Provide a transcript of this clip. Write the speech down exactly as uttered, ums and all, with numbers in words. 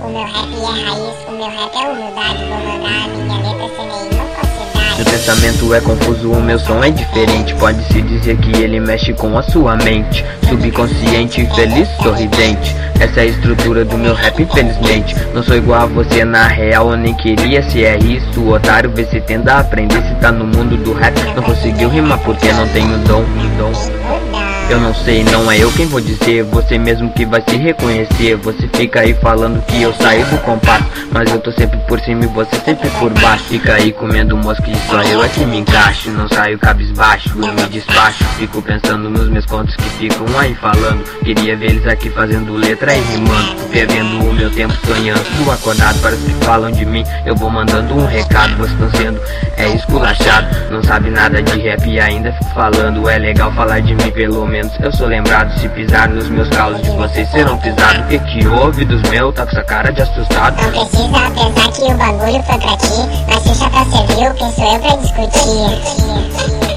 O meu rap é raiz, o meu rap é humildade. Vou mandar a minha letra sem nenhuma falsidade. Meu pensamento é confuso, o meu som é diferente. Pode-se dizer que ele mexe com a sua mente. Subconsciente, feliz, sorridente. Essa é a estrutura do meu rap, infelizmente. Não sou igual a você na real, eu nem queria. Se é isso, otário, vê se tenta aprender. Se tá no mundo do rap, não conseguiu rimar porque não tenho dom, dom. Eu não sei, não é eu quem vou dizer, você mesmo que vai se reconhecer. Você fica aí falando que eu saí do compasso, mas eu tô sempre por cima e você sempre por baixo. Fica aí comendo mosca e só eu é que me encaixo. Não saio cabisbaixo, eu me despacho. Fico pensando nos meus contos que ficam aí falando. Queria ver eles aqui fazendo letra e rimando, perdendo o meu tempo sonhando. Acordado para os que falam de mim, eu vou mandando um recado. Vocês estão sendo, é esculachado. Não sabe nada de rap e ainda fico falando. É legal falar de mim, pelo menos eu sou lembrado. Se pisar nos meus calos, de vocês serão pisados. O que que houve dos meus? Tá com essa cara de assustado. Não precisa pensar que o bagulho foi pra ti, mas deixa pra servir, quem sou eu pra discutir.